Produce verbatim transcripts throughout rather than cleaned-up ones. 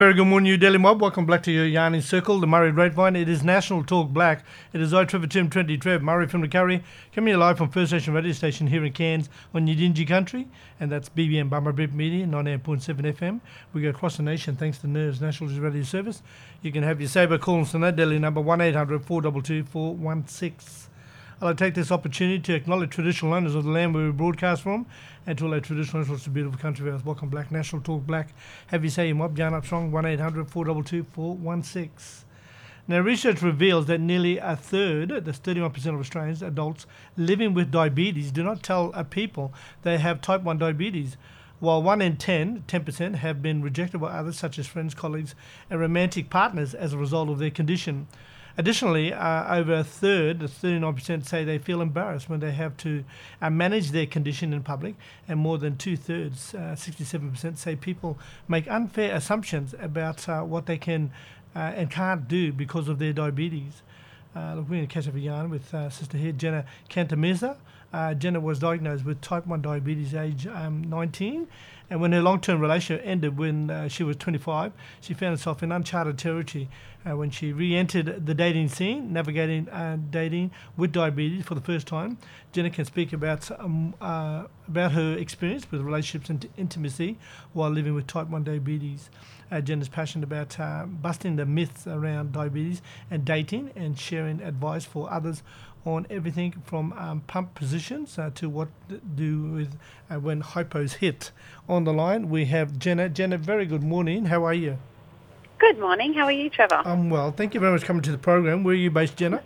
Very good morning, New Delhi Mob. Welcome back to your Yarning Circle, the Murray Grapevine. It is National Talk Black. It is I, Trevor Tim, twenty Trev, Murray from the Curry, coming live from First Nation Radio Station here in Cairns on Yidinji Country, and that's B B M Bummer Brit Media, ninety-eight point seven F M. We go across the nation thanks to Nerves National Radio Service. You can have your saber call us on that Delhi number one eight hundred four two two four one six. I'd like to take this opportunity to acknowledge traditional owners of the land where we broadcast from, and to all our traditional owners of the beautiful country of ours. Welcome Black, National Talk Black. Have you say your mob, Jan up strong, one eight hundred four two two four one six. Now, research reveals that nearly a third, that's thirty-one percent of Australians, adults living with diabetes, do not tell a people they have type one diabetes, while one in ten, ten percent, have been rejected by others, such as friends, colleagues, and romantic partners as a result of their condition. Additionally, uh, over a third, thirty-nine percent, say they feel embarrassed when they have to uh, manage their condition in public, and more than two-thirds, uh, sixty-seven percent, say people make unfair assumptions about uh, what they can uh, and can't do because of their diabetes. Uh, look, we're going to catch up a yarn with uh, Sister here, Jenna Cantameza. Uh, Jenna was diagnosed with type one diabetes age um, nineteen, and when her long-term relationship ended when uh, she was twenty-five, she found herself in uncharted territory uh, when she re-entered the dating scene, navigating uh, dating with diabetes for the first time. Jenna can speak about um, uh, about her experience with relationships and intimacy while living with type one diabetes. Uh, Jenna's passionate about uh, busting the myths around diabetes and dating, and sharing advice for others on everything from um, pump positions uh, to what to do with uh, when hypos hit. On the line, we have Jenna. Jenna, very good morning. How are you? Good morning. How are you, Trevor? I'm well. Thank you very much for coming to the program. Where are you based, Jenna?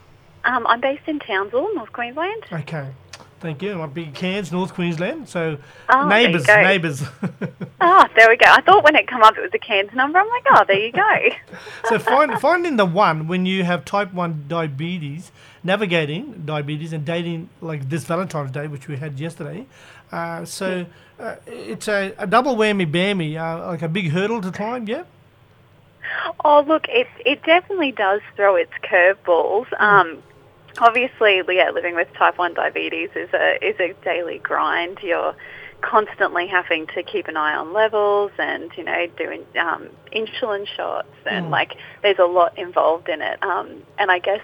Um, I'm based in Townsville, North Queensland. Okay. Thank you. I'm big Cairns, North Queensland. So oh, neighbours, neighbours. Oh, there we go. I thought when it come up it was a Cairns number. I'm like, oh, there you go. So find, finding the one when you have type one diabetes, navigating diabetes and dating like this Valentine's Day, which we had yesterday. Uh, so uh, it's a, a double whammy bammy, uh, like a big hurdle to climb, yeah? Oh, look, it it definitely does throw its curveballs. Mm. Um, obviously, yeah, living with type one diabetes is a is a daily grind. You're constantly having to keep an eye on levels and, you know, doing um, insulin shots and, mm. like, there's a lot involved in it. Um, and I guess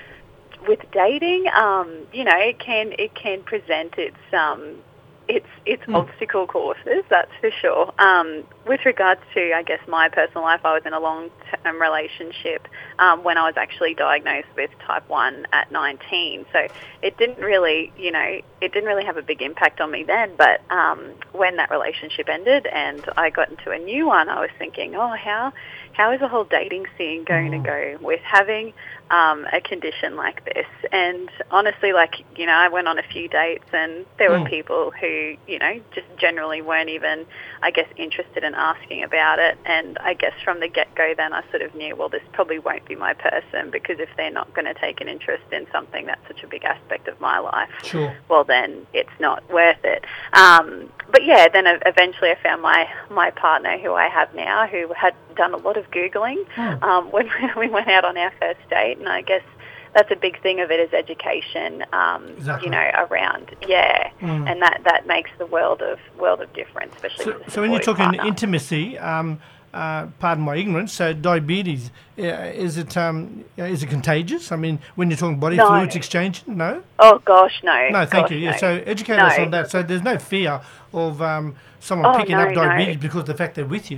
with dating, um, you know, it can it can present its um, its its mm. obstacle courses, that's for sure. Um, with regards to, I guess, my personal life, I was in a long-term relationship um, when I was actually diagnosed with type one at nineteen. So it didn't really, you know, it didn't really have a big impact on me then. But um, when that relationship ended and I got into a new one, I was thinking, oh, how how is the whole dating scene going mm. to go with having um, a condition like this? And honestly, like, you know, I went on a few dates and there mm. were people who, you know, just generally weren't even, I guess, interested in asking about it. And I guess from the get-go then I sort of knew, well, this probably won't be my person, because if they're not going to take an interest in something that's such a big aspect of my life, sure. well, then it's not worth it. Um, but yeah, then eventually I found my, my partner, who I have now, who had done a lot of Googling oh. um, when we went out on our first date. And I guess that's a big thing of it, is education, um, exactly. you know, around, yeah, mm. and that, that makes the world of world of difference, especially so, with a so when you're talking partner. intimacy, um, uh, pardon my ignorance, so diabetes, uh, is it um, is it contagious? I mean, when you're talking body no. fluids exchange, no? Oh, gosh, no. No, thank gosh, you. Yeah, no. so educate no. us on that. So there's no fear of um, someone oh, picking no, up diabetes no. because of the fact they're with you.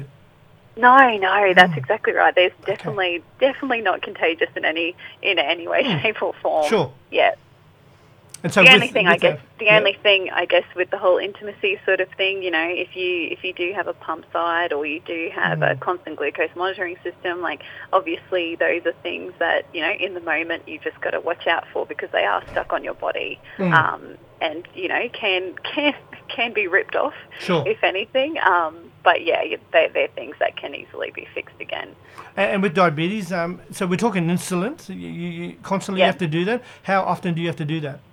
No, no, that's mm. exactly right. There's okay. definitely, definitely not contagious in any in any way, mm. shape, or form. Sure. Yeah. And so the with, only thing with I guess, the, the yeah. only thing I guess with the whole intimacy sort of thing, you know, if you if you do have a pump side or you do have mm. a constant glucose monitoring system, like obviously those are things that, you know, in the moment you just got to watch out for, because they are stuck on your body, mm. um, and you know can can can be ripped off, sure. if anything. Um, but yeah, they, they're things that can easily be fixed again. And, and with diabetes, um, so we're talking insulin. So you, you constantly yeah. have to do that. How often do you have to do that?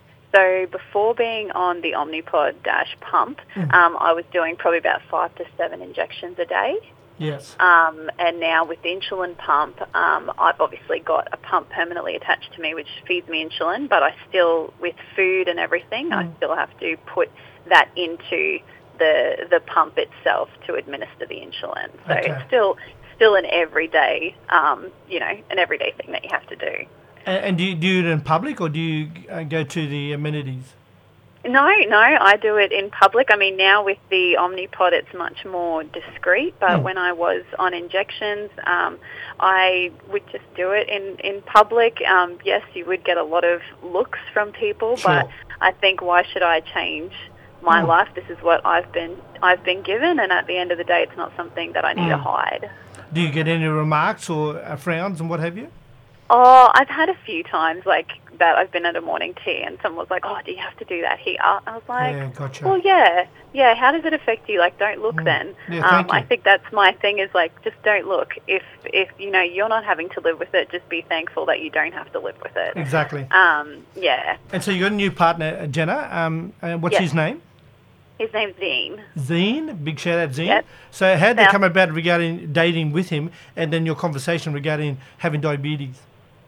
So before being on the Omnipod Dash pump, mm. um, I was doing probably about five to seven injections a day. Yes. Um, and now with the insulin pump, um, I've obviously got a pump permanently attached to me which feeds me insulin, but I still, with food and everything, mm. I still have to put that into the the pump itself to administer the insulin. So Okay. it's still still an everyday, um, you know, an everyday thing that you have to do. And, and do you do it in public, or do you uh, go to the amenities? No, no, I do it in public. I mean, now with the Omnipod, it's much more discreet, but Mm. when I was on injections, um, I would just do it in, in public. Um, yes, you would get a lot of looks from people, Sure. but I think, why should I change my Mm. life? This is what I've been I've been given, and at the end of the day, it's not something that I need to Mm. hide. Do you get any remarks or uh, frowns and what have you? Oh, I've had a few times like that. I've been at a morning tea and someone was like, "Oh, do you have to do that here?" I was like, Yeah, gotcha. "Well, yeah, yeah. How does it affect you? Like, don't look Mm. then." Yeah, um, thank you. I think that's my thing. Is like, just don't look. If if you know you're not having to live with it, just be thankful that you don't have to live with it. Exactly. Um, yeah. And so you got a new partner, uh, Jenna. Um, uh, what's Yes. his name? His name's Dean. Zine. Big shout out, Zine. Yep. So how did they Yeah. come about regarding dating with him, and then your conversation regarding having diabetes?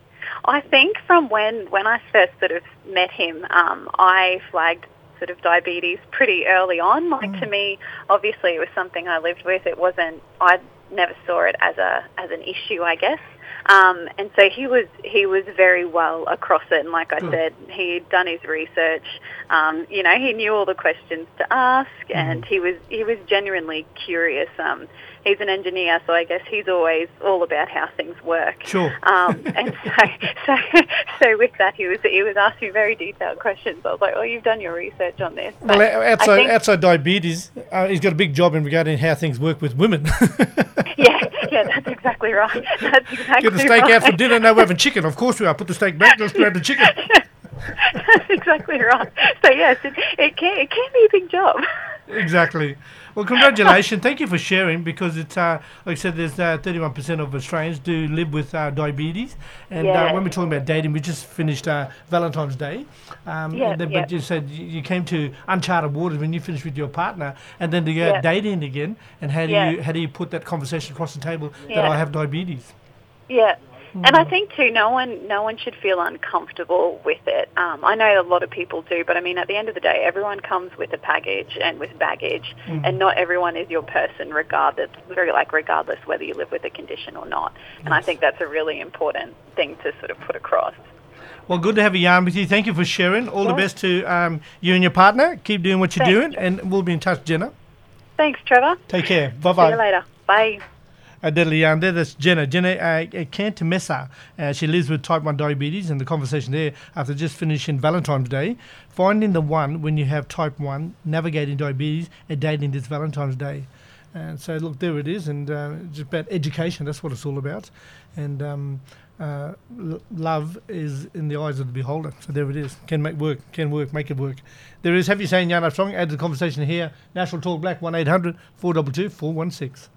I think from when, when I first sort of met him, um, I flagged sort of diabetes pretty early on. Like Mm. to me, obviously it was something I lived with. It wasn't, I never saw it as a as an issue, I guess. Um, and so he was he was very well across it. And like I Good. said, he'd done his research. Um, you know, he knew all the questions to ask, and he was he was genuinely curious. Um, he's an engineer, so I guess he's always all about how things work. Sure. Um, and so, so, so with that, he was he was asking very detailed questions. I was like, "Oh, you've done your research on this." But Well, I outside, think- outside diabetes, uh, he's got a big job in regarding how things work with women. yeah, yeah, that's exactly right. That's exactly Get the steak right. out for dinner. No, we're having chicken. Of course we are. Put the steak back. Let's grab the chicken. That's exactly right. So yes, it, it can it can be a big job. Exactly. Well, congratulations. Thank you for sharing, because it's, uh, like I said, there's uh, thirty-one percent of Australians do live with uh, diabetes. And uh, Yeah. when we're talking about dating, we just finished uh, Valentine's Day. Um, Yeah, and then, yeah. But you said you you came to uncharted waters when you finished with your partner, and then to go Yeah. out dating again. And how do Yeah. you how do you put that conversation across the table that Yeah. I have diabetes? Yeah. And I think too, no one, no one should feel uncomfortable with it. Um, I know a lot of people do, but I mean, at the end of the day, everyone comes with a package and with baggage, and not everyone is your person, regardless, very like regardless whether you live with a condition or not. And I Yes. think that's a really important thing to sort of put across. Well, good to have a yarn with you. Thank you for sharing. All the Yeah. best to um, you and your partner. Keep doing what you're Thanks. doing, and we'll be in touch, Jenna. Thanks, Trevor. Take care. See Bye-bye. you later. Bye. Uh, Deadly Yarn there, that's Jenna. Jenna uh, Cantamessa. Uh, she lives with type one diabetes, and the conversation there after just finishing Valentine's Day. Finding the one when you have type one, navigating diabetes, and dating this Valentine's Day. And so, look, there it is, and uh, it's about education. That's what it's all about. And um, uh, l- love is in the eyes of the beholder. So there it is. Can make work, can work, make it work. There is Have You Saying Yarn Armstrong. Add to the conversation here. National Talk Black, one eight hundred four two two four one six.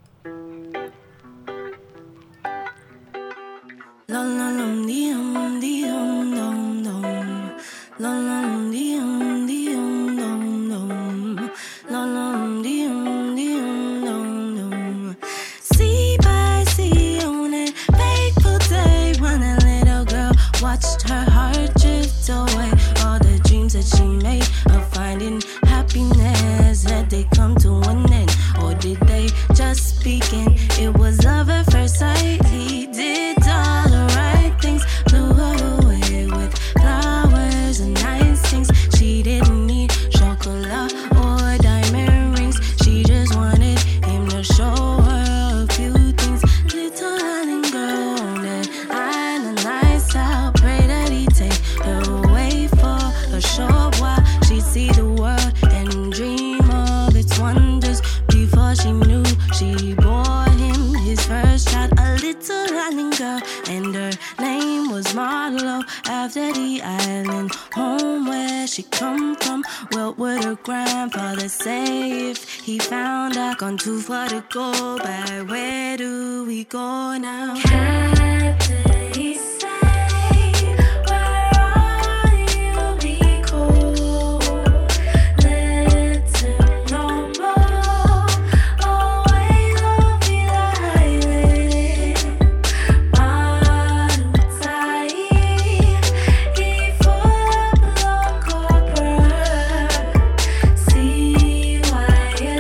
Long, long, long, dee-um, dee-um, dum, dum. Long, long, dee-um, dee-um, dum, dum. Long, long, dee-um, dee-um, dum, dum. Sea by sea on a fateful day when a little girl watched her heart drift away. All the dreams that she made of finding happiness, had they come to an end, or did they just begin? It was love at first sight. He did all the right things, blew her away with flowers and nice things. She didn't need chocolate or diamond rings. She just wanted him to show her a few things. Little island girl on that island lifestyle. Pray that he take her away for a short while. She'd see the world and dream of its wonders. Before she knew, she bore him his first child, a little island girl, and her name was Marlo. After the island home where she come from, what would her grandfather say if he found out gone too far to go back? Where do we go now? Captain, he say, where are you? Be cool. Let him know more. Always on the island. Baru tai, he full of local pride. See why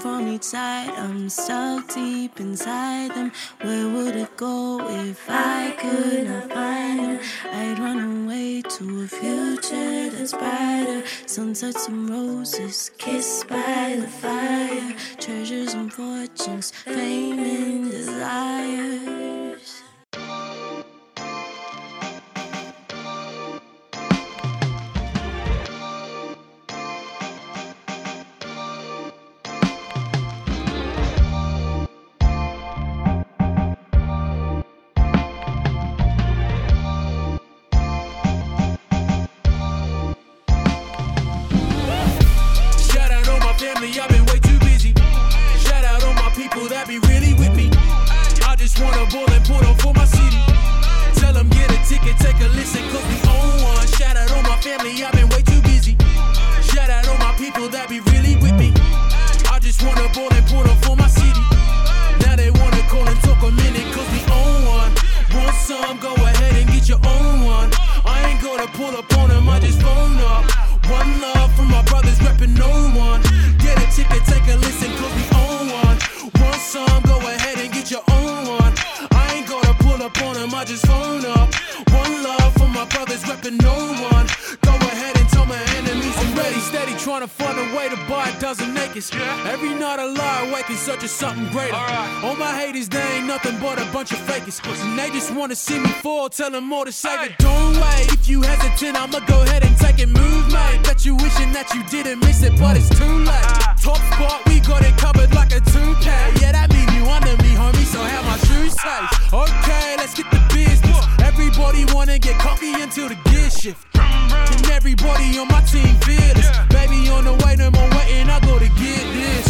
from each side. I'm stuck deep inside them. Where would it go if I could not find them? I'd run away to a future that's brighter. Sunsets and roses kissed by the fire. Treasures and fortunes, fame and desires. I've been way too busy. Shout out all my people that be really with me. I just wanna ball and put on for my city. Tell them get a ticket, take a listen, cause we own one. Shout out all my family, I've been way too busy. Shout out all my people that be really with me. I just wanna ball and put on for my city. Now they wanna call and talk a minute, cause we own one. Want some, go ahead and get your own one. I ain't gonna pull up on them, I just phone up. One love from my brothers reppin' no one. Get a ticket, take a listen, cause we own one. Want some, go ahead and get your own one. I ain't gonna pull up on them, I just phone up. One love from my brothers reppin' no one. Go ahead and tell my enemies I'm ready. Steady trying to find a way to buy a dozen acres. Every night I lie awake in search of something greater. All my haters, they ain't nothing but a bunch of fakers. And they just wanna see me fall, tell them more to say it. Don't wait, if you hesitant, I'ma go ahead and take it. Move, mate. Bet you wishing that you didn't miss it, but it's too late. Top spot, we got it covered like a toupee. Yeah, that mean you under me, homie, so how my shoes say? Okay, let's get the business. Everybody wanna get coffee until the gear shift. And everybody on my team feel this. Baby on the way, no more waiting, I gotta get this.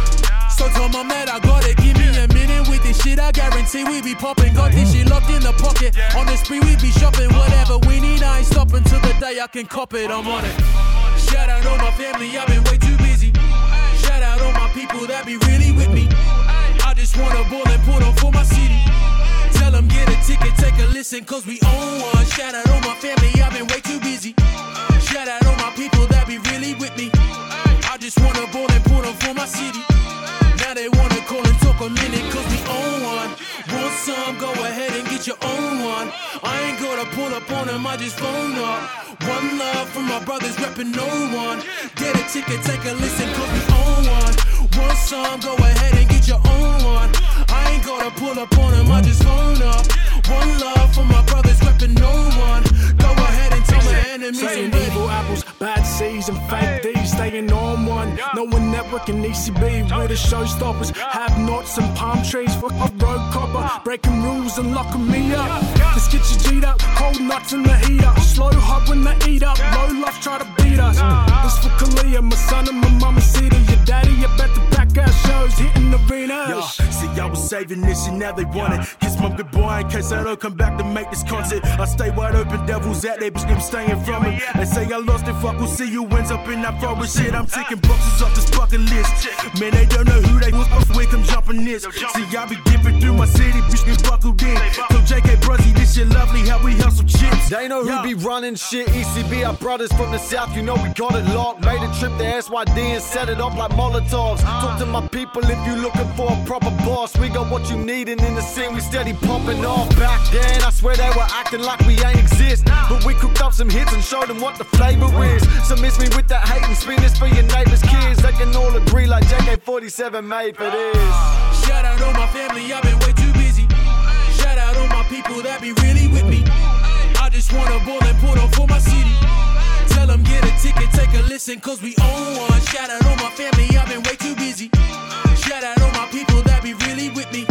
So tell my man I gotta give me a minute with this shit. I guarantee we be popping. Got this shit locked in the pocket. On the spree we be shopping. Whatever we need, I ain't stopping till the day I can cop it. I'm on it. Shout out all my family, I've been way too busy. Shout out all my people that be really with me. I just wanna ball and put on for my city. Tell them get a ticket, take a listen, cause we own one. Shout out all my family, I've been way too busy. Shout out all my people that be really with me. I just wanna ball and put on for my city. Now they wanna call and talk a minute, cause we own one. Want some, go ahead and get your own one. I ain't gonna pull up on them, I just phone up. One love from my brothers reppin' no one. Get a ticket, take a listen, cause we own one. Want some, go ahead and get your own one. I ain't gonna pull up on them, I just phone up. One love from my brothers reppin' no one. Go ahead and tell my enemies saying I'm ready. evil apples, bad seeds and fake thieves, staying on one. No one networking E C B with the showstoppers. Have knots and palm trees for a road copper. Breaking rules and locking me up. Let's get you G'd up, cold nuts in the heater. Slow hop when they eat up, low life try to beat us. This for Kalia, my son and my mama city. Your daddy, you bet the back out shows hitting arenas. Yo, see, I was saving this and now they want it. Kiss my goodbye in case I don't come back to make this content. I stay wide open, devils at they bitch, I'm staying from it. They say I lost it, fuck, we'll see you ends up in that forest shit. I'm taking boxes off this bucket list. Man, they don't know who they was, off where come jumping this. See, I be dipping through my city, bitch, get buckled in. So J K Bruzzy, this shit lovely, how we hustle chips. They know who be running shit. E C B, our brothers from the south, you know we got it locked. Made a trip to S Y D and set it up like Molotovs. Talk to my people if you looking for a proper boss. We got what you need and in the scene we steady popping off. Back then, I swear they were acting like we ain't exist. But we cooked up some hits and showed them what the flavor is. So miss me with that hate and spin this for your neighbors' kids. They can all agree like J K forty-seven made for this. Shout out all my family, I've been way too busy. Shout out all my people that be really with me. I just wanna ball and put on for my city. Tell them get a ticket, take a listen, cause we own one. Shout out all my family, I've been way too busy. Shout out all my people that be really with me.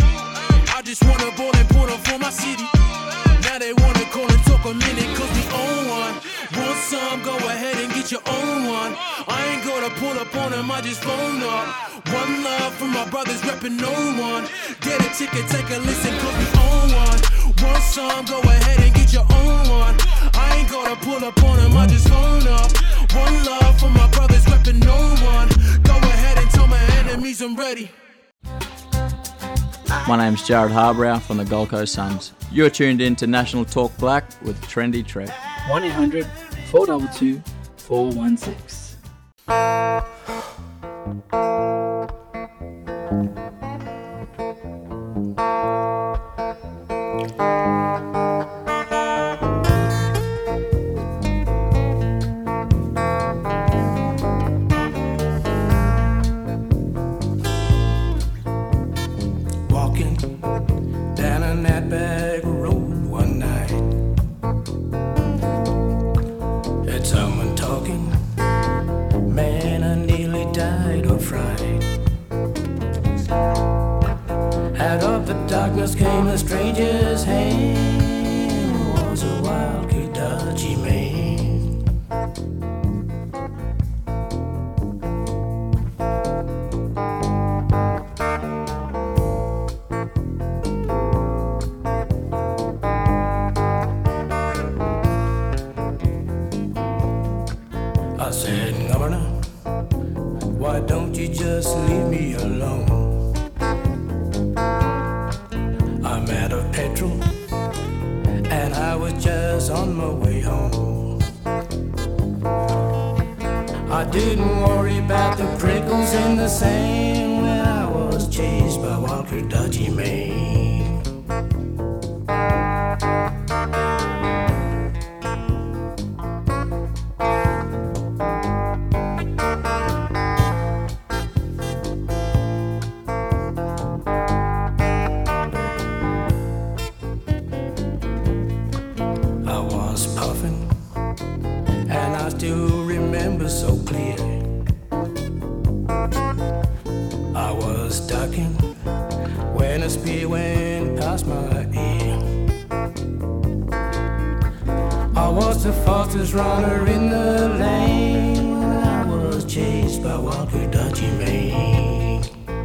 I just wanna ball and put on for my city. Now they wanna call and talk a minute, cause we own one. Want some, go ahead and get your own one. I ain't gonna pull up on them, I just phone up. One love from my brothers reppin' no one. Get a ticket, take a listen, cause we own one. Want some, go ahead and get your own one. I ain't gonna pull up on them, I just phone up. One love from my brothers reppin' no one. Go ahead and tell my enemies I'm ready. My name's Jared Harbrow from the Gold Coast Suns. You're tuned in to National Talk Black with Trendy Trev. one eight hundred four two two four one six. darkness came a stranger's hand. It was a wild Kudachi man. I said, Governor, why don't you just leave me alone? I'm out of petrol, and I was just on my way home. I didn't worry about the prickles in the sand when I was chased by wild Kudachi man. Runner in the lane when I was chased by wild Kudachi man.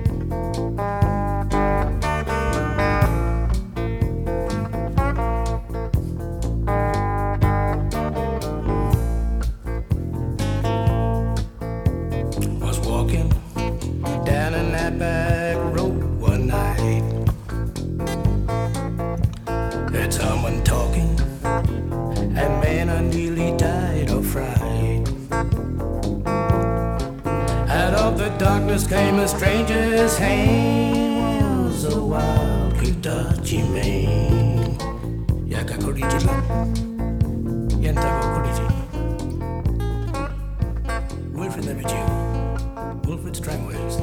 Was walking down in that back road one night. Heard someone talking, and man, I nearly died of fright. Out of the darkness came a stranger's hand. It was a wild Kudachi man. Yakakoriji, Yantakoriji. Wilfred Levitiu, Wilfred Strangways.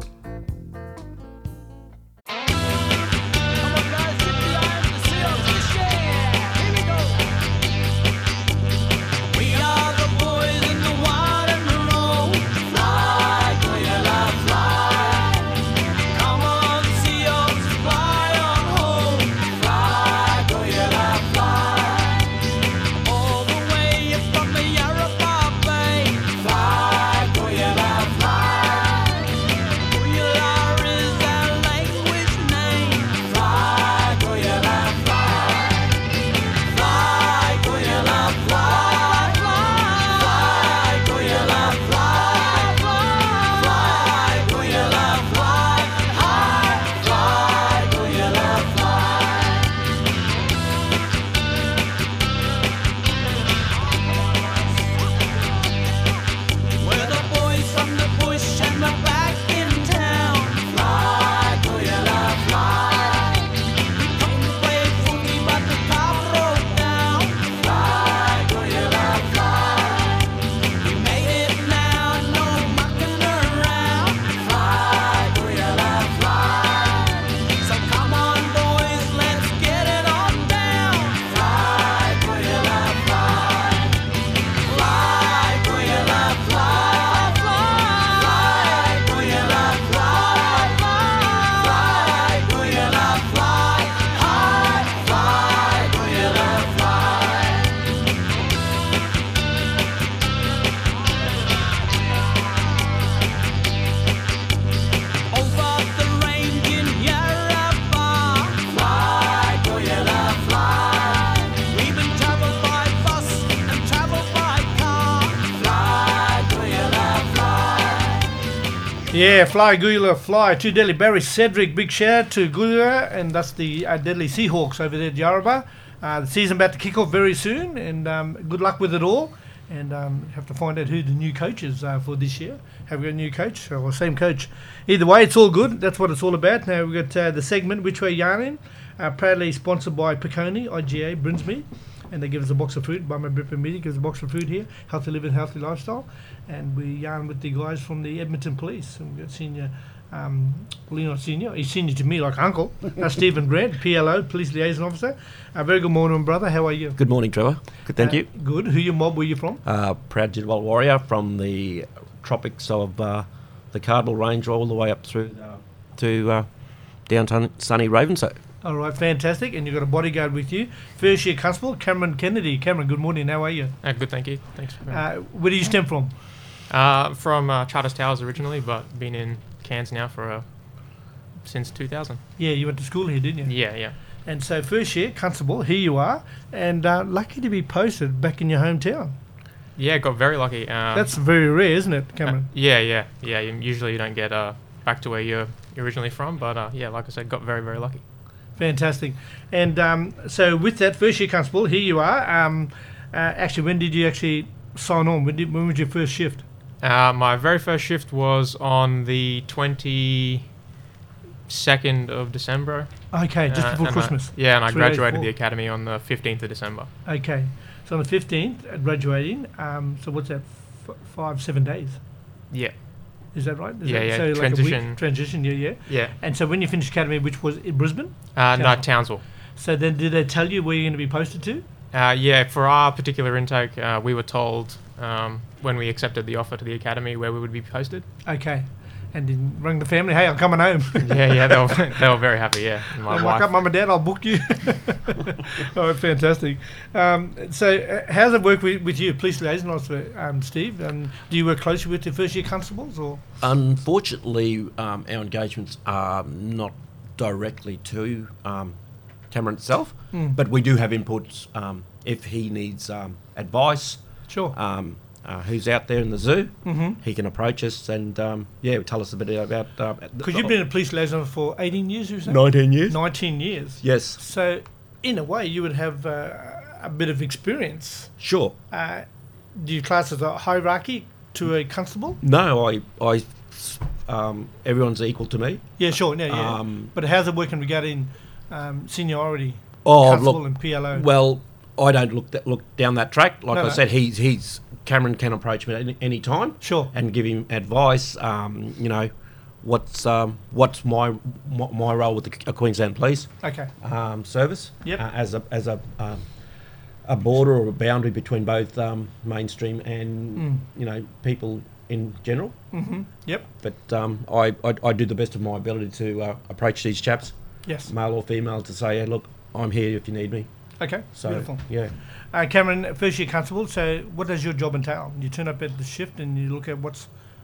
Yeah, fly, Goola, fly. To Deadly Barry Cedric, big shout out to Goola, and that's the uh, Deadly Seahawks over there at Yarrabah. Uh, the season about to kick off very soon, and um, good luck with it all. And um, have to find out who the new coach is uh, for this year. Have we got a new coach or same coach? Either way, it's all good. That's what it's all about. Now we've got uh, the segment Which Way Yarning, uh, proudly sponsored by Piconi, I G A, Brinsmead. And they give us a box of food. By my Britain media gives us a box of food here. Healthy living, healthy lifestyle. And we yarn with the guys from the Edmonton Police. And we've got senior, um, well, not senior, he's senior to me like uncle. That's Stephen Grant, P L O, Police Liaison Officer. A uh, very good morning, brother. How are you? Good morning, Trevor. Good, thank uh, you. Good. Who your mob were you from? Uh, proud Jidwal warrior from the tropics of uh, the Cardinal Range all the way up through uh, to uh, downtown sunny Ravenshoe. All right, fantastic. And you've got a bodyguard with you. First year constable, Cameron Kennedy. Cameron, good morning. How are you? Uh, good, thank you. Thanks. For uh, where do you stem from? Uh, from uh, Charters Towers originally, but been in Cairns now for uh, since two thousand. Yeah, you went to school here, didn't you? Yeah, yeah. And so first year constable, here you are, and uh, lucky to be posted back in your hometown. Yeah, got very lucky. Um, That's very rare, isn't it, Cameron? Uh, yeah, yeah, yeah. You, usually you don't get uh, back to where you're originally from, but uh, yeah, like I said, got very, very lucky. Fantastic. And um, so with that first year constable, here you are. Um, uh, actually, when did you actually sign on? When, did, when was your first shift? Uh, my very first shift was on the twenty-second of December. Okay, just uh, before Christmas. I, yeah, and I Three graduated days the academy on the fifteenth of December. Okay, so on the fifteenth, uh, graduating. Um, so what's that? F- five, seven days. Yeah. Is that right? Is yeah, that, yeah. So transition. Like a week? Transition, yeah, yeah. Yeah. And so when you finished academy, which was in Brisbane? Uh, no, Townsville. So then, did they tell you where you're going to be posted to? Uh, yeah, for our particular intake, uh, we were told um, when we accepted the offer to the academy where we would be posted. Okay. And then rang the family, hey, I'm coming home. yeah, yeah, they were, they were very happy, yeah. And my I'm wife. like, up, mum and dad, I'll book you. Oh, fantastic. Um, so uh, how does it work with, with you, police liaison officer, um, Steve? Um, do you work closely with the first year constables? Or? Unfortunately, um, our engagements are not directly to um, Cameron itself, Mm. but we do have inputs um, if he needs um, advice. Sure. Um, uh, who's out there in the zoo? Mm-hmm. He can approach us and um, yeah, tell us a bit about. Because uh, you've been a police liaison for eighteen years, you say? Nineteen years. Nineteen years. Yes. So, in a way, you would have uh, a bit of experience. Sure. Uh, do you class as a hierarchy to a constable? No, I, I, um, everyone's equal to me. Yeah, sure. Yeah, yeah. Um, but how's it working regarding um, seniority? Oh, constable look, and P L O. Well, I don't look that, look down that track. Like No, I no. said, he's he's Cameron can approach me at any, any time. Sure. And give him advice. Um, you know, what's um, what's my, my my role with the Q- Queensland Police Okay. um, Service Yep. uh, as a as a um, a border or a boundary between both um, mainstream and Mm. you know people in general. Mm-hmm. Yep. But um, I, I I do the best of my ability to uh, approach these chaps, Yes. male or female, to say, hey, look, I'm here if you need me. Okay. So Beautiful. yeah. Uh, Cameron, first year constable. So, what does your job entail? You turn up at the shift and you look at what's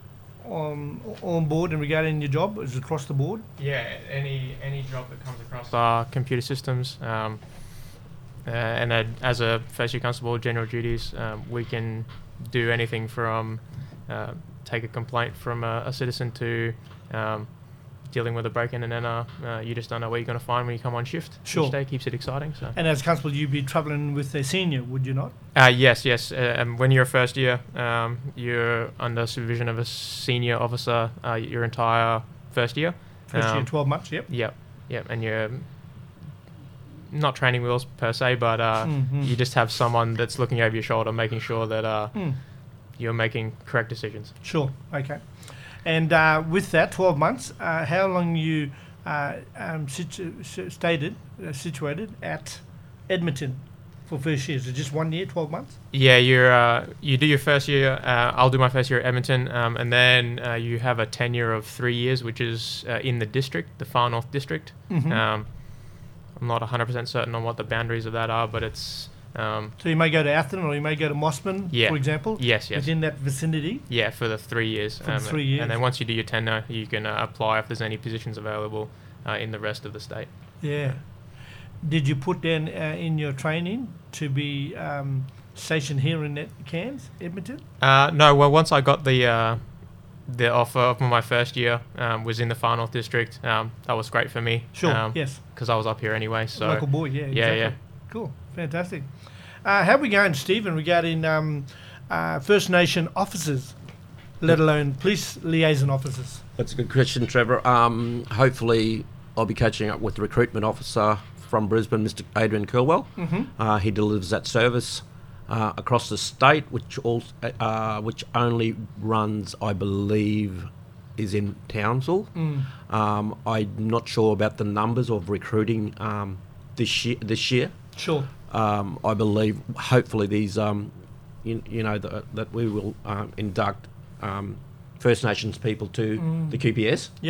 on on board and regarding your job. Is it across the board? Yeah, any any job that comes across our computer systems, um, uh, and uh, as a first year constable, general duties, um, we can do anything from uh, take a complaint from a, a citizen to um, dealing with a break-in and enter. Uh, you just don't know what you're going to find when you come on shift. Sure. Each day keeps it exciting. So. And as constable, you'd be travelling with a senior, would you not? Uh, yes, yes. Uh, um, when you're a first year, um, you're under supervision of a senior officer uh, your entire first year. First year, Um, twelve months. Yep. Yep, yep. And you're not training wheels per se, but uh, Mhm. you just have someone that's looking over your shoulder, making sure that uh, Mm. you're making correct decisions. Sure. Okay. And uh, with that, twelve months. Uh, how long you uh, um, situ- s- stated uh, situated at Edmonton for first year? Is it just one year, twelve months? Yeah, you're uh, you do your first year. Uh, I'll do my first year at Edmonton, um, and then uh, you have a tenure of three years, which is uh, in the district, the Far North District. Mhm. Um, I'm not one hundred percent certain on what the boundaries of that are, but it's um, So you may go to Atherton or you may go to Mossman, Yeah. for example. Yes, yes. Within that vicinity. yeah for the three years. For the three years. And then once you do your tenure, you can uh, apply if there's any positions available uh, in the rest of the state. Yeah. Did you put then uh, in your training to be um, stationed here in Ed- Cairns, Edmonton? Uh, no, well, once I got the uh, the offer of my first year, um, was in the Far North District. Um, that was great for me. Sure, Um, yes. Because I was up here anyway. So Local boy, yeah. yeah, exactly. yeah. Cool, fantastic. Uh, how are we going, Stephen, regarding um, uh, First Nation officers, let alone police liaison officers? That's a good question, Trevor. Um, hopefully, I'll be catching up with the recruitment officer from Brisbane, Mister Adrian Curwell. Mhm. Uh, he delivers that service uh, across the state, which also, uh, which only runs, I believe, is in Townsville. Mm. Um, I'm not sure about the numbers of recruiting um, this year. This year, Sure. um, I believe, hopefully, these, um, you, you know, the, that we will um, induct um, First Nations people to Mm. the Q P S. Yep.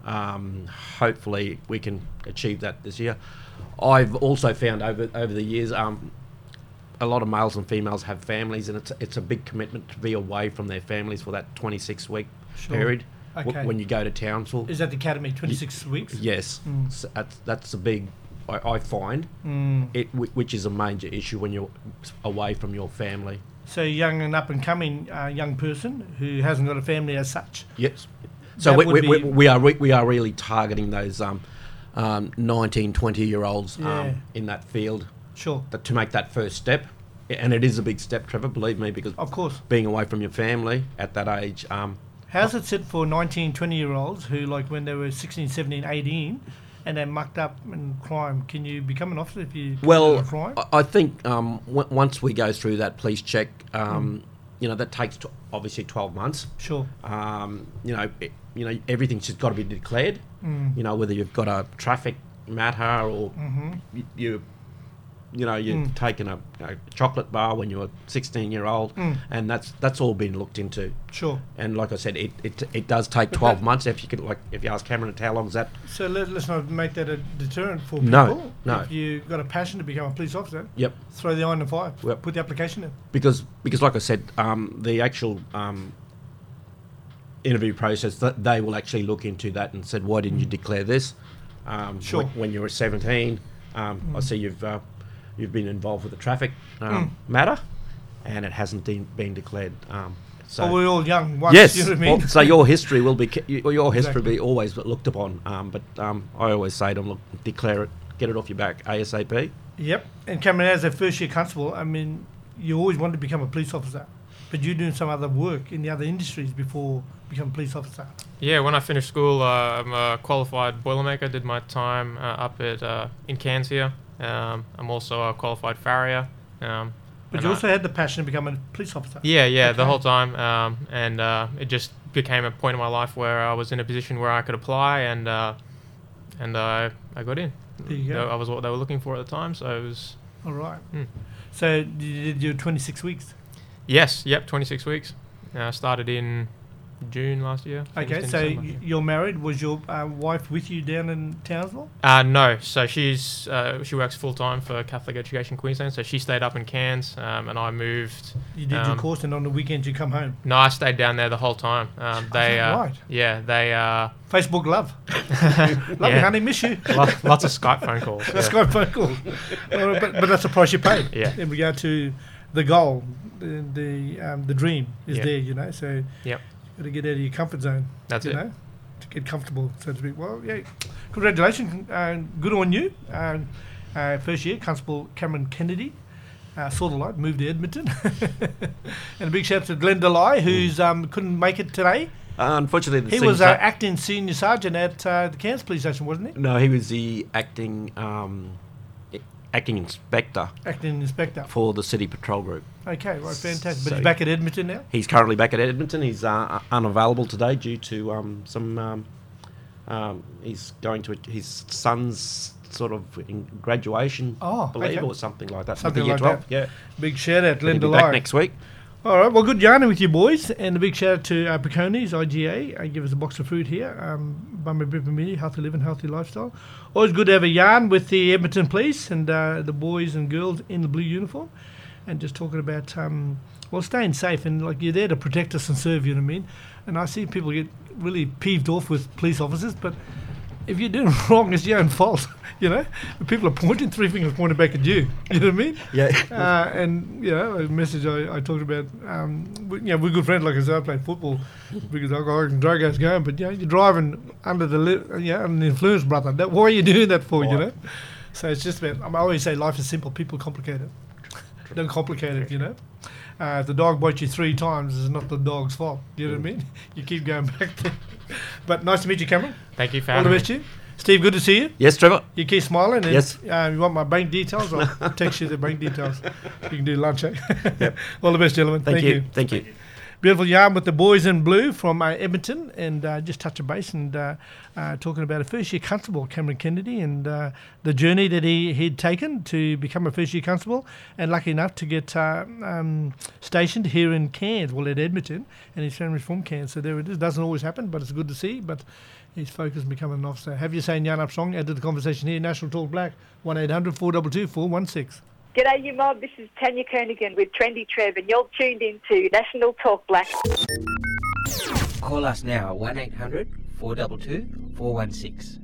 Um, hopefully, we can achieve that this year. I've also found over over the years, um, a lot of males and females have families, and it's it's a big commitment to be away from their families for that twenty-six week Sure. period. Okay. W- when you go to Townsville, Is that the academy, twenty-six weeks? yes, Mm. so that's that's a big. I, I find Mm. it, whi- which is a major issue when you're away from your family. So young and up and coming uh, young person who hasn't got a family as such. Yes. So That we, would we, we, be- we are re- we are really targeting those um, um, nineteen, twenty year olds Yeah. um, in that field. Sure. That, to make that first step, and it is a big step, Trevor. Believe me, because Of course. being away from your family at that age. Um, How's it sit for nineteen, twenty year olds who, like, when they were sixteen, seventeen, eighteen, and they mucked up in crime? Can you become an officer if you commit a well, crime? I, I think um, w- once we go through that police check, um, you know, that takes t- obviously twelve months. Sure. Um, you know, it, you know, everything's just got to be declared. Mm. You know, whether you've got a traffic matter or Mhm. y- you, you know, you're Mm. taking a, a chocolate bar when you were sixteen year old, Mm. and that's that's all been looked into. Sure. And like I said, it, it, it does take But twelve that- months. If you could, like, if you ask Cameron, how long is that? So let, let's not make that a deterrent for people. No, no. If you've got a passion to become a police officer, Yep. throw the iron in the fire. Yep. Put the application in. Because because like I said, um, the actual um, interview process, that they will actually look into that and said, why didn't you declare this? Um, Sure. When, when you were seventeen, um, I Mm. see you've uh, you've been involved with a traffic um, Mm. matter, and it hasn't been, been declared. Um, so Well, we're all young once, yes, you know what I mean? well, so your history will be ca- y- your history will Exactly. be always looked upon. Um, but um, I always say to them, look, declare it, get it off your back ASAP. Yep. And Cameron, as a first year constable, I mean, you always wanted to become a police officer, but you're doing some other work in the other industries before becoming a police officer. Yeah, when I finished school, uh, I'm a qualified boilermaker. Did my time uh, up at uh, in Cairns here. Um, I'm also a qualified farrier. Um, But and you I- also had the passion to become a police officer. Yeah, yeah, the Okay. whole time, um, and uh, it just became a point in my life where I was in a position where I could apply, and uh, and uh, I got in. There you go. I was what they were looking for at the time, so it was. All right. Mm. So you did your twenty-six weeks. Yes, yep, twenty-six weeks. Uh, started in June last year. Okay, finished in so December, y- yeah. you're married. Was your uh, wife with you down in Townsville? Uh, no, so she's uh, she works full time for Catholic Education Queensland. So she stayed up in Cairns, um, and I moved. You did your um, course, and on the weekends you come home. No, I stayed down there the whole time. Um, they, that uh, right? Yeah, they. Uh, Facebook love. Love you, honey. Miss you. Lo- lots of Skype phone calls. The yeah. Skype phone calls. Well, but, but that's the price you pay. Yeah. In regard to the goal, the the, um, the dream is Yep. there. You know, so Yep. got to get out of your comfort zone. That's you it. know, to get comfortable, so to speak. Well, yeah, congratulations, uh, good on you. Uh, uh, first year, Constable Cameron Kennedy. Uh, saw the light, moved to Edmonton. And a big shout out to Glenn Delay, who's um, couldn't make it today. Uh, unfortunately, the He senior was uh, ser- acting senior sergeant at uh, the Cairns Police Station, wasn't he? no, he was the acting um, i- acting inspector Acting inspector. for the City Patrol Group. Okay, right, fantastic. But So- he's back at Edmonton now? He's currently back at Edmonton. He's uh, unavailable today due to um, some. Um, um, he's going to a, his son's sort of in graduation, Oh, I believe, okay. or something like that. with Something the year like twelve. that. Yeah. Big shout out, He'll Glenn be back Delay. next week. All right, well, good yarning with you boys, and a big shout out to uh, Piconis, I G A. Uh, give us a box of food here. Um, Bummer Bripper Mini, healthy living, healthy lifestyle. Always good to have a yarn with the Edmonton Police and uh, the boys and girls in the blue uniform, and just talking about um, well, staying safe, and like you're there to protect us and serve. You know what I mean? And I see people get really peeved off with police officers, but if you're doing wrong, it's your own fault. You know, people are pointing, three fingers pointing back at you. You know what I mean? Yeah. Uh, and you know, a message I, I talked about. Um, we, you know, we're good friends. Like I said, I play football because alcoholics and drug addicts going. But you know, you're driving under the li- yeah, under the influence, brother. That, what are you doing that for? You Right. know. So it's just about. I always say life is simple. People complicate it. Don't complicate it. You know. Uh, if the dog bites you three times, it's not the dog's fault. You know what I mean? You keep going back there. But nice to meet you, Cameron. Thank you for All the having best me. to you. Steve, good to see you. Yes, Trevor. You keep smiling. And Yes. Uh, you want my bank details? I'll text you the bank details. You can do lunch. Eh? Yep. All the best, gentlemen. Thank, Thank you. you. Thank you. Beautiful yarn with the boys in blue from uh, Edmonton, and uh, just touch a base and uh, uh, talking about a first-year constable, Cameron Kennedy, and uh, the journey that he he'd taken to become a first-year constable, and lucky enough to get uh, um, stationed here in Cairns, well at Edmonton, and his family's from Cairns, so there it is. Doesn't always happen, but it's good to see. But his focus on becoming an officer. Have you saying yarn up strong? Add to the conversation here. National Talk Black one eight hundred four two two four one six. G'day, you mob. This is Tanya Kernigan with Trendy Trev, and you're tuned in to National Talk Black. Call us now, one eight hundred four two two four one six.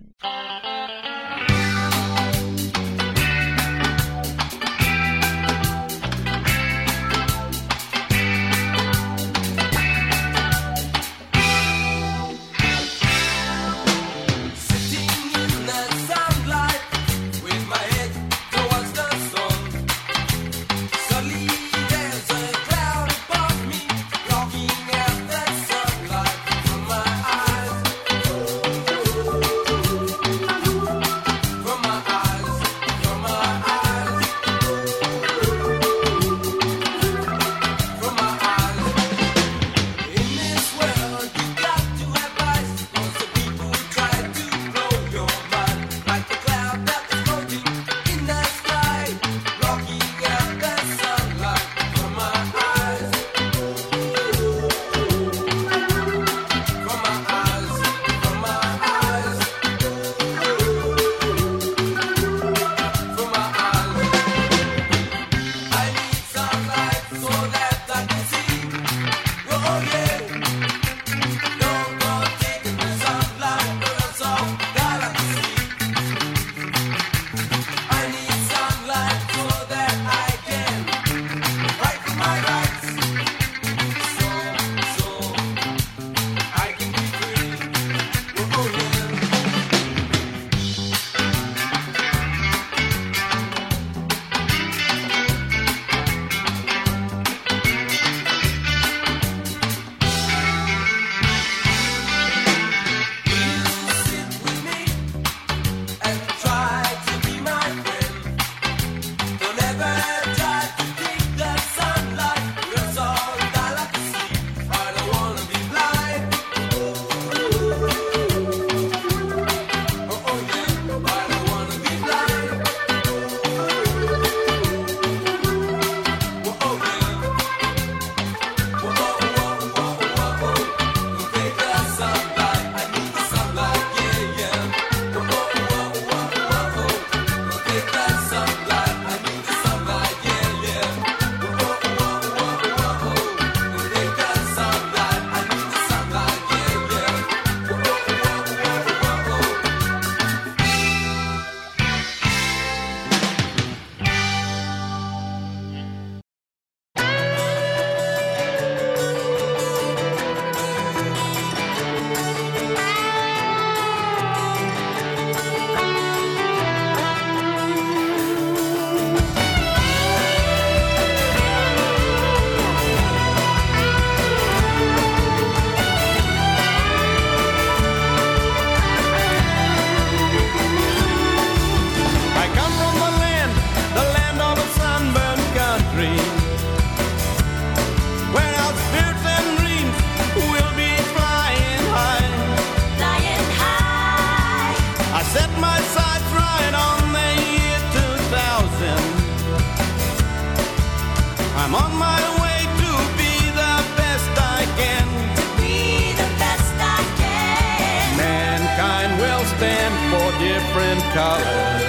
different colors.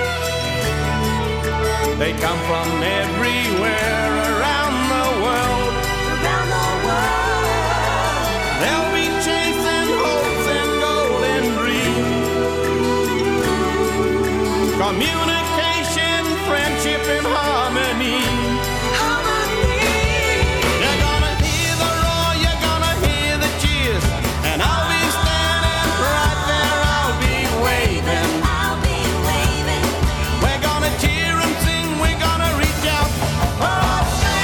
They come from everywhere around the world. Around the world. They'll be chasing hopes and golden dreams. Communication, friendship, and harmony. Harmony. You're gonna hear the roar, you're gonna hear the cheers, and I'll be standing right there. I'll be waving. I'll be waving. We're gonna cheer and sing. We're gonna reach out for our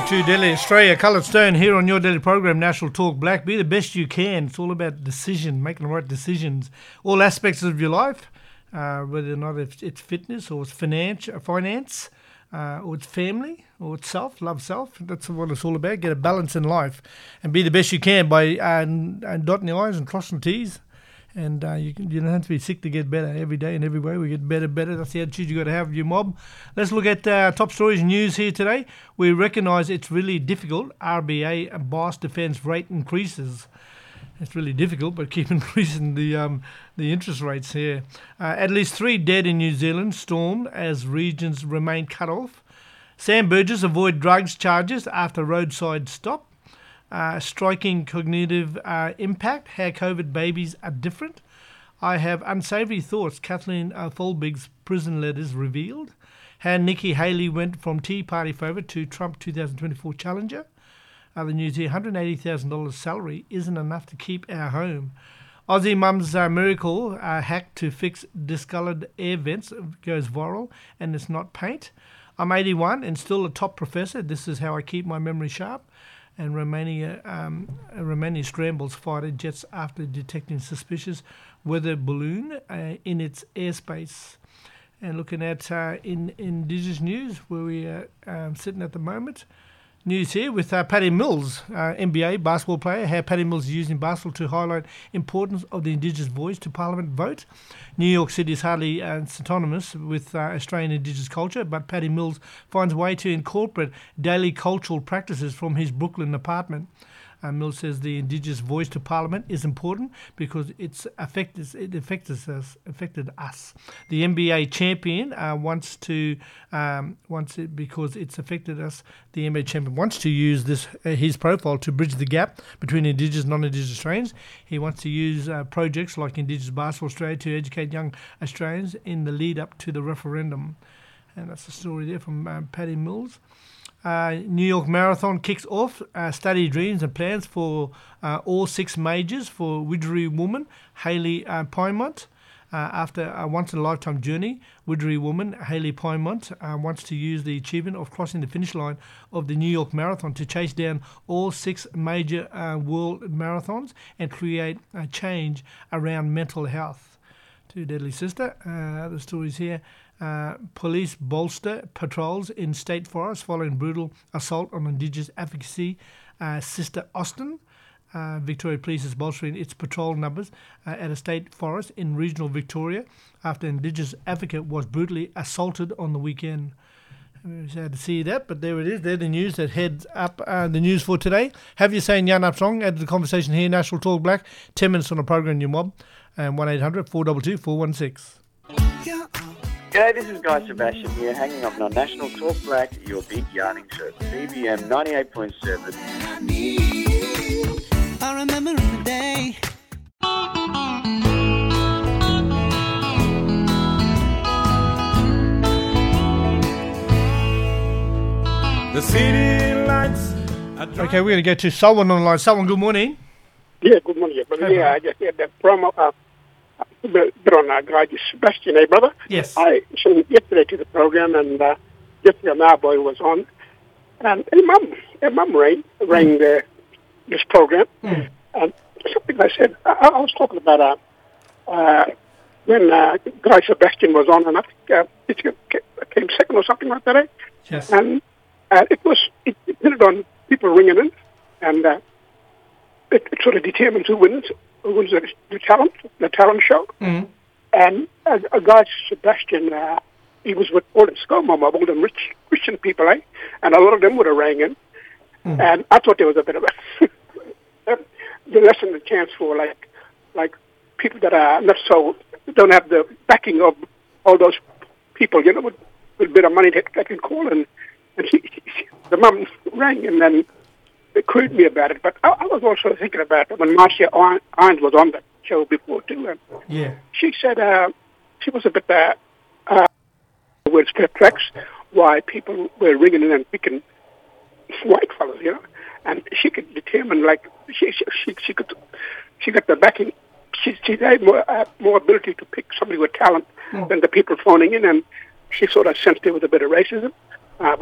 to Delhi, Australia. Coloured Stone here on your daily program, National Talk Black. Be the best you can. It's all about decision, making the right decisions. All aspects of your life, uh, whether or not it's, it's fitness or it's finance, finance uh, or it's family or it's self, love self. That's what it's all about. Get a balance in life and be the best you can by uh, and dotting the I's and crossing the T's. And uh, you, can, you don't have to be sick to get better. Every day and every way we get better, better. That's the attitude you got to have, your mob. Let's look at uh, top stories and news here today. We recognise it's really difficult. R B A boss defence rate increases. It's really difficult, but keep increasing the um, the interest rates here. Uh, at least three dead in New Zealand storm as regions remain cut off. Sam Burgess avoid drugs charges after roadside stop. Uh, striking cognitive uh, impact, how COVID babies are different. I have unsavoury thoughts, Kathleen uh, Folbig's prison letters revealed. How Nikki Haley went from Tea Party favourite to Trump twenty twenty-four challenger. Other news here, one hundred eighty thousand dollars salary isn't enough to keep our home. Aussie mum's uh, miracle uh, hack to fix discoloured air vents goes viral, and it's not paint. I'm eighty-one and still a top professor. This is how I keep my memory sharp. And Romania, um, Romania scrambles fighter jets after detecting suspicious weather balloon uh, in its airspace. And looking at uh, in Indigenous news, where we are um, sitting at the moment. News here with uh, Patty Mills, uh, N B A basketball player, how Patty Mills is using basketball to highlight importance of the Indigenous voice to Parliament vote. New York City is hardly uh, synonymous with uh, Australian Indigenous culture, but Patty Mills finds a way to incorporate daily cultural practices from his Brooklyn apartment. Uh, Mills says the Indigenous voice to Parliament is important because it's affected, it affected us. Affected us. The N B A champion uh, wants to um, wants it because it's affected us. The N B A champion wants to use this uh, his profile to bridge the gap between Indigenous and non-Indigenous Australians. He wants to use uh, projects like Indigenous Basketball Australia to educate young Australians in the lead up to the referendum. And that's the story there from um, Patty Mills. Uh, New York Marathon kicks off. Uh, study dreams and plans for uh, all six majors for Widgery woman Hayley uh, Pymont. Uh, after a once-in-a-lifetime journey, Widgery woman Hayley Pymont uh, wants to use the achievement of crossing the finish line of the New York Marathon to chase down all six major uh, world marathons and create a change around mental health. To Deadly Sister, uh, the stories here. Uh, police bolster patrols in state forests following brutal assault on Indigenous advocacy uh, Sister Austin. Uh, Victoria Police is bolstering its patrol numbers uh, at a state forest in regional Victoria after an Indigenous advocate was brutally assaulted on the weekend. I'm sad to see that, but there it is. They're the news that heads up uh, the news for today. Have you saying Yan Armstrong added the conversation here, National Talk Black. ten minutes on the program, your mob. And one eight hundred four two two four one six. G'day, this is Guy Sebastian here, hanging up on National Talk Black, your big yarning show. B B M ninety-eight point seven. I remember the day. The city lights. Okay, we're going to go to Selwyn on the line. Selwyn, good morning. Yeah, good morning, brother. Yeah, I just had that promo. Uh, bit on uh, Guy Sebastian, eh, brother? Yes. I listened yesterday to the program, and uh, yesterday my boy was on, and her mum, her mum rang, rang mm. the, this program, mm. and something I said, I, I was talking about uh, uh, when uh, Guy Sebastian was on, and I think uh, it came second or something like that, eh? Yes. And uh, it was, it depended on people ringing in, and uh, it, it sort of determines who wins. Who wins the, the talent, the talent show, mm. and a, a guy Sebastian, uh, he was with all the ScoMo, all the rich Christian people, eh? And a lot of them would have rang in, mm. and I thought there was a bit of a the lesson, the chance for like like people that are not so don't have the backing of all those people, you know, with, with a bit of money that they can call, and and she, she, the mum rang and then. It queried me about it, but I, I was also thinking about it when Marcia Irons was on the show before too. And yeah, she said uh, she was a bit uh, uh, with perplexed why people were ringing in and picking white fellas, you know. And she could determine, like she she she, she could she got the backing. She she had more uh, more ability to pick somebody with talent mm. than the people phoning in, and she sort of sensed there was a bit of racism. Uh, but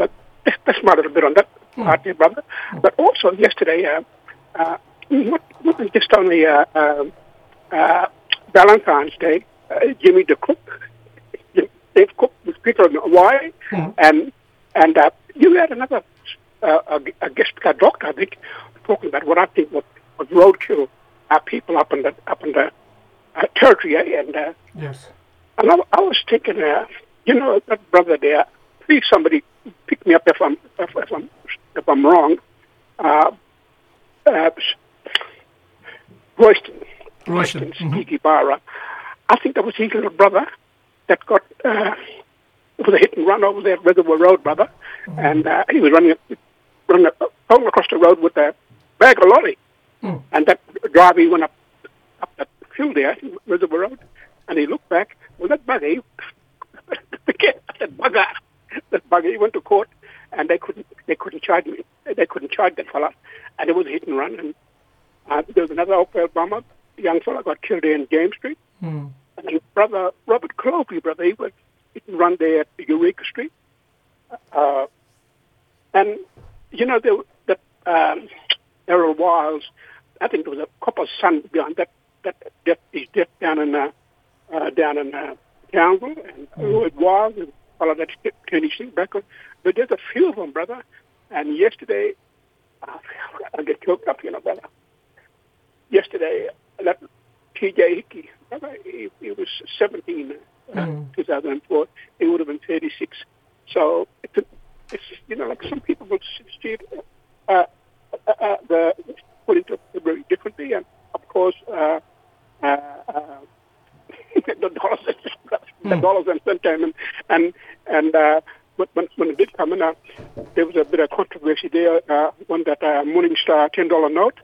that's, that's my little bit on that part there, brother. But also yesterday, uh, uh, what, what was just on the uh, uh, uh, Valentine's Day, uh, Jimmy the Cook, Dave Cook was Peter in Hawaii, and and uh, you had another uh, a, a guest, a doctor, I think, talking about what I think was, was roadkill uh, people up in the up in the uh, territory, eh? and uh, Yes. and I, I was thinking, uh, you know, that brother there. Please, somebody pick me up if I'm if, if I'm if I'm wrong. Uh, uh, Royston, Royston, Speedy Barra. I think that was his little brother that got uh, it was a hit and run over there at Reservoir Road, brother, and uh, he was running running going across the road with a bag of lolly, mm. and that driver he went up up that hill there, Reservoir Road, and he looked back. Well, that bugger, that bugger, that bugger, he went to court, and they couldn't they couldn't charge me. They couldn't charge that fella, and it was a hit and run. And uh, there was another Oakville bomber, young fella got killed there in James Street. Mm. And his brother, Robert Clovey, brother, he was hit and run there at Eureka Street. Uh, and, you know, there, that um, Errol Wiles, I think there was a copper's son behind that, that death, his death down in, uh, uh, down in uh, Townsville, and mm. Lloyd Wiles, and fellow that turned his thing back on. But there's a few of them, brother. And yesterday, uh, I get choked up, you know, brother. Yesterday, that T J Hickey, brother, he, he was seventeen, uh, Mm. two thousand four. He would have been thirty-six. So it's, a, it's you know, like some people will see it, uh, uh, uh, the put into it very differently, and of course, uh, uh, uh, the dollars, and, the dollars and cent came in, and and uh, when when it did come in, uh, there was a bit of controversy there. Uh, one that uh, Morningstar ten dollar note,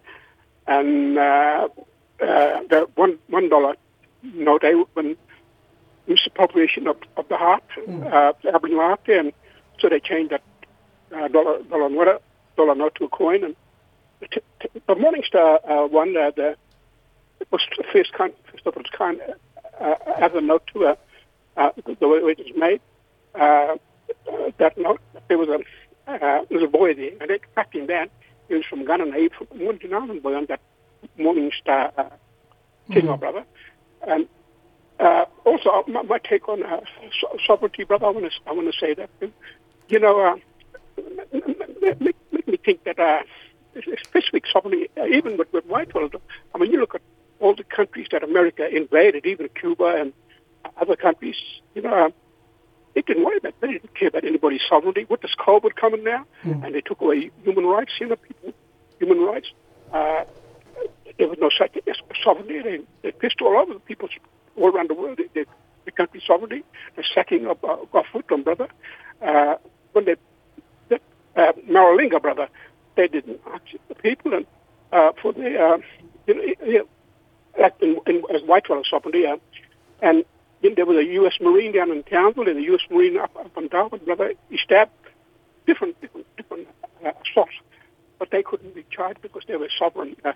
and uh, uh, the one one dollar note, eh, when misappropriation of, of the heart, mm. uh, Aboriginal heart, and so they changed that uh, dollar dollar note, dollar note to a coin. And the, t- t- the Morningstar uh, one, uh, the it was the first kind, first of its kind, uh, uh, as a note to uh, uh, the way it was made. Uh, uh, that note, there was a uh, there was a boy there, and they tracked him down. He was from Gunner, he from Mountain Island boy on that Morningstar uh, thing, mm-hmm. brother. And uh, also, my, my take on uh, so- sovereignty, brother. I want to I want to say that you know, uh, make, make me think that uh, specific sovereignty, uh, even with, with Whitewell. I mean, you look at all the countries that America invaded, even Cuba and other countries. You know, uh, they didn't worry about. They didn't care about anybody's sovereignty. With this COVID coming now, mm. and they took away human rights. You know, people, human rights. Uh, there was no such thing as sovereignty. They, they pissed all over the people all around the world. They, they, the country's sovereignty. The sacking of uh, of Fulton, brother. Uh, when they, the, uh, Maralinga, brother, they didn't ask the people and uh, for the uh, you know, you know, like in, in, as Whitewell sovereignty, uh, and then there was a U S Marine down in Townsville and a U S Marine up, up in Darwin, brother. He stabbed different different different uh, assaults, but they couldn't be charged because they were sovereign. Uh,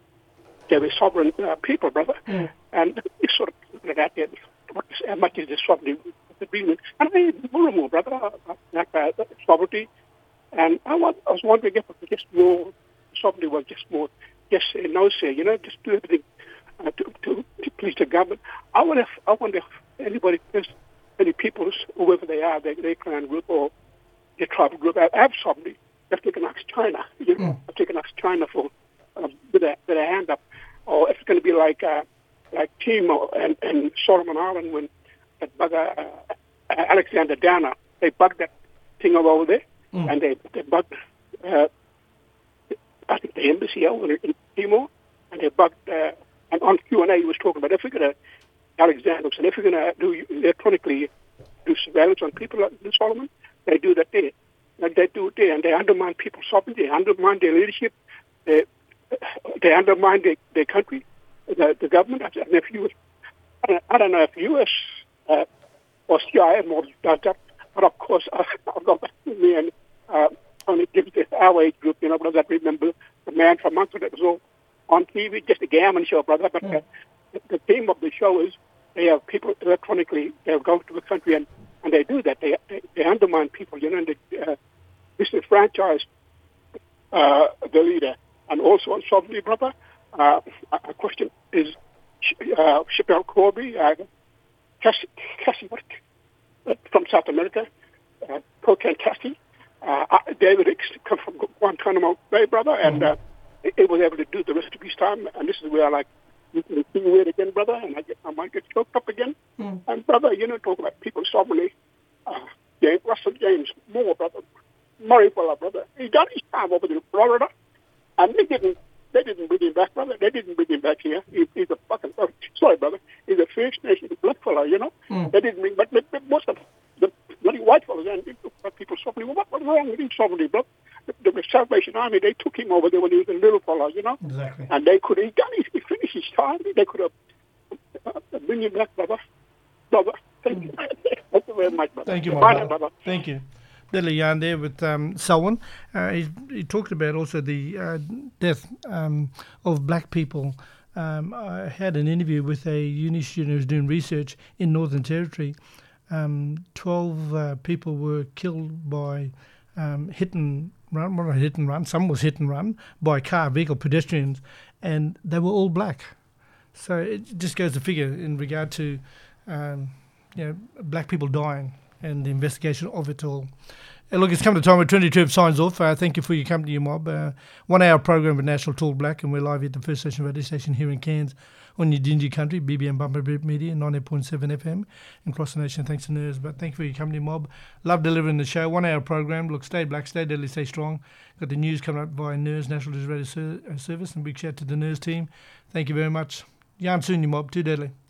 they were sovereign uh, people, brother, mm. and you sort of look at that. There, what is, how much is the sovereignty agreement? And I more and more, brother, uh, like uh, sovereignty. And I was, I was wondering if it was just more, sovereignty was just more, yes and no say, you know, just do everything uh, to, to, to please the government. I wonder if, I wonder if anybody, any people, whoever they are, their, their clan group or their tribal group, have sovereignty. If they can ask China, you know, mm. if they can ask China for uh, with, a, with a hand up, or if it's going to be like uh, like Timor and, and Solomon Island when that bugger, uh, Alexander Downer, they bugged that thing over there. Mm. And they, they bugged, uh, I think, the embassy over in Timor, and they bugged, uh, and on Q and A he was talking about if we're going to, Alexander said, if we're going to do electronically do surveillance on people like Solomon, they do that there. And they do it there, and they undermine people's sovereignty, they undermine their leadership, they, they undermine their, their country, the, the government. And if you, I don't, I don't know if U S uh, or C I A more does that, but of course, uh, I've got back to me and uh, only gives this our age group, you know, brother, that remember the man from Montreal that was all on T V, just a gammon show, brother. But uh, the, the theme of the show is they have people electronically, they go to the country and, and they do that. They, they they undermine people, you know, and they, uh, disenfranchised uh, the leader. And also on sovereignty, brother, uh, a question is uh, Chappelle Corby, uh, Cassie, Cassie what, uh, from South America, uh, Cocaine Cassie, uh, uh, David Hicks, come from Guantanamo Bay, brother, and uh, he, he was able to do the rest of his time. And this is where I like, you can see weird again, brother, and I get my mind gets choked up again. Mm. And brother, you know, talk about people's sovereignty. Uh, James, Russell James Moore, brother, Murray Fuller, brother, he got his time over in Florida. And they didn't, they didn't bring him back, brother. They didn't bring him back here. He, he's a fucking, oh, sorry, brother. He's a First Nation black fellow, you know. Mm. They didn't bring, but, but, but most of the bloody white fellows and people sovereignty. Well, what was wrong with him sovereignty, bro? The, the Salvation Army, they took him over there when he was a little fellow, you know. Exactly. And they could have done it. He finished his time. They could have uh, bring him back, brother. Brother, thank you. Thank you very much, brother. Thank you, my Bye, brother. brother. Thank you. Deadly yarn there with um, Selwyn. Uh, he, he talked about also the uh, death um, of black people. Um, I had an interview with a uni student who's doing research in Northern Territory. Um, Twelve uh, people were killed by um, hit and run, well, not hit and run, some was hit and run by car, vehicle, pedestrians, and they were all black. So it just goes to figure in regard to um, you know, black people dying and the investigation of it all. Uh, look, it's come to time where twenty-two signs off. Uh, thank you for your company, your mob. Uh, one hour program with National Talk Black, and we're live at the First Station radio station here in Cairns on your Dingy Country, B B M Bumper Beat Media, ninety-eight point seven F M, and across the nation. Thanks to Nerds. But thank you for your company, mob. Love delivering the show. One hour program. Look, stay black, stay deadly, stay strong. Got the news coming up via Nerds, National Digital Radio Ser- Service, and big shout out to the Nerds team. Thank you very much. Yarn soon, your mob. Too deadly.